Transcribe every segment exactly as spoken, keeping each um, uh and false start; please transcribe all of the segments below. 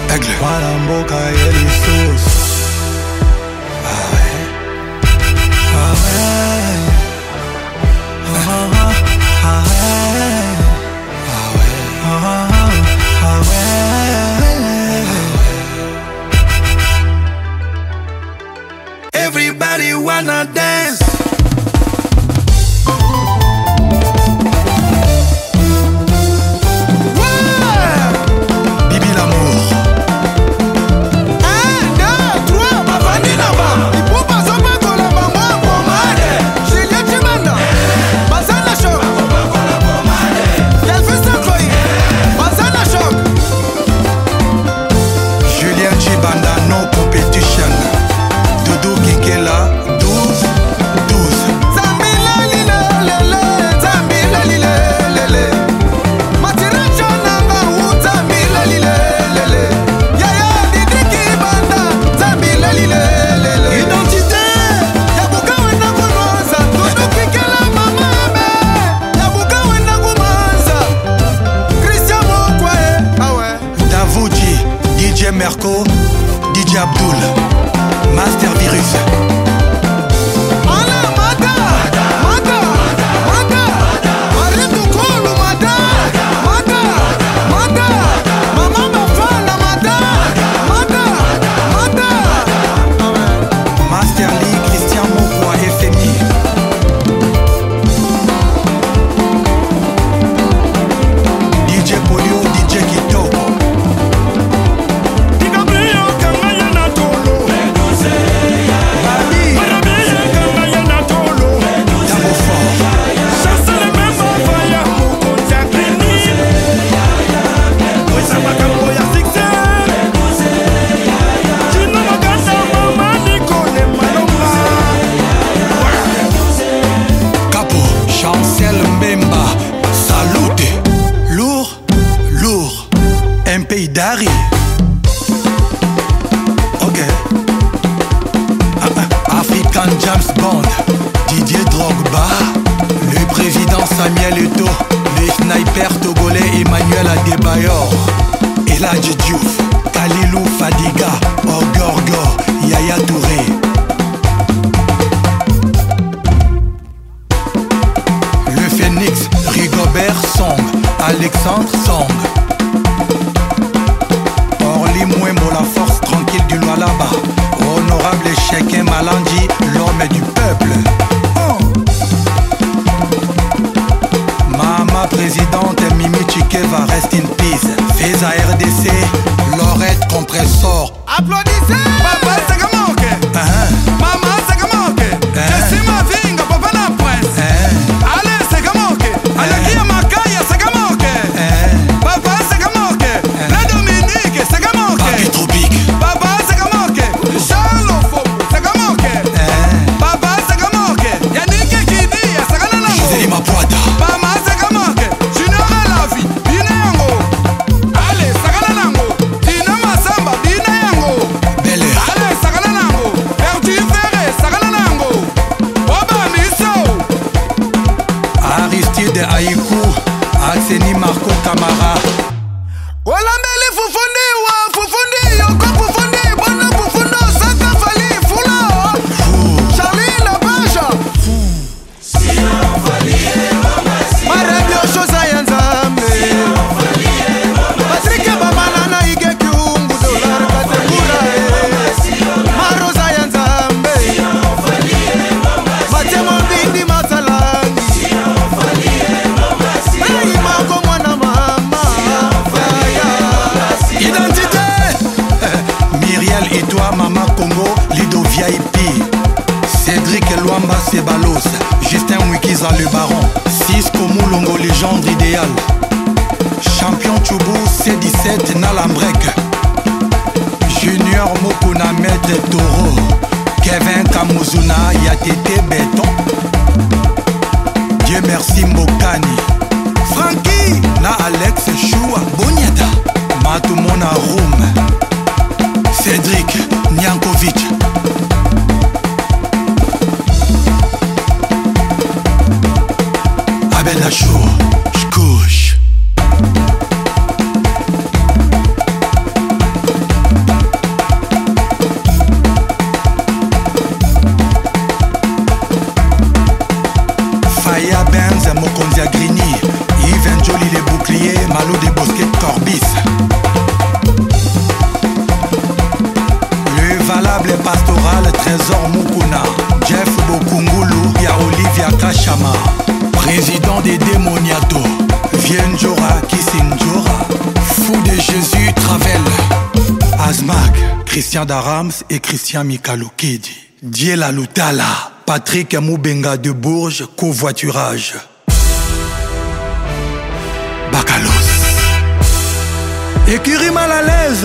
Aigle. Malamboka et les sauces. Ah ouais. Ah ouais. Ah ouais. Ah ouais. Ah ouais. Ah ouais. Everybody wanna dance. Merco, D J Abdul, Master Virus. Un pays d'Harry. Ok. Ah, ah, African James Bond, Didier Drogba, le président Samuel Eto'o, le sniper togolais Emmanuel Adebayor, Eladji Diouf, Kalilou Fadiga, Ogorgo, Yaya Touré. Le Phénix, Rigobert Song, Alexandre Song. Mwembo, la force tranquille du Lualaba. Honorable Cheikh Malandi, l'homme du peuple. Oh. Mama présidente Mimi Chikeva, rest in peace. Feza R D C, Lorette Compressor. Applaudissez. Papa Sagamoke. uh-huh. Mama Sagamoke. uh-huh. Jessima Vinga, Papa la presse. uh-huh. Allez Sagamoke. uh-huh. Alakia Makaya Sagamoke. uh-huh. Papa Sagamoke. uh-huh. La Dominique Sagamoke. Papa Sagamoke, Charles Fobo Sagamoke, Papa Sagamoke, Yannick Kidia Saganana, Gisèle Mapoada, Mama Sagamoke, Junior Alavi, Dina Yango, Ale Sagananango, Dina Masamba, Dina Yango, Belle, Ale Sagananango, Erdi Ferre Sagananango, Boba Miso, Aristide Aïkou, Arseni Marco Camara. Olambeli Fufundi wa Fufundi Yoko Fufundi Bona Fufundo Santa Fali Fula Charlie la Baja Marabio Shosa Yanzambe Patrick Babanana Ige Kiungu Dolar Kategura Marosa Yanzambe Matemo Bindi Masalangi Hey Mako Mwana Mama Identité Myriel et toi, Mama Congo, Lido V I P. Cédric Luamba Sebalos, Justin Wikiza le Baron, Cisco Moulongo, légende idéale. Champion Choubou C dix-sept Nalambrek. Junior Mokuna Maître Toro. Kevin Kamuzuna Yatete Béton. Dieu merci Mbokani. Frankie na Alex Choua Boniata. Matumona Room. Cédric Nyankovic. Abel Lachour, j'couche. Sinjora, Fou de Jésus Travel, Azmag, Christian Darams et Christian Mikalokidi, Diela Lutala, Patrick Moubenga de Bourges, covoiturage, Bakalos, Écurie mal à l'aise,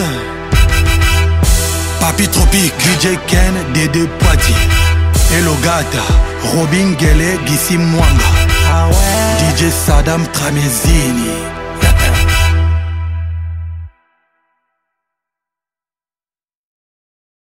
Papi Tropique, D J Ken, Dédé Poiti, Elogata, Robin Gele, Gissim Mwanga, ah ouais. D J Saddam Tramezini.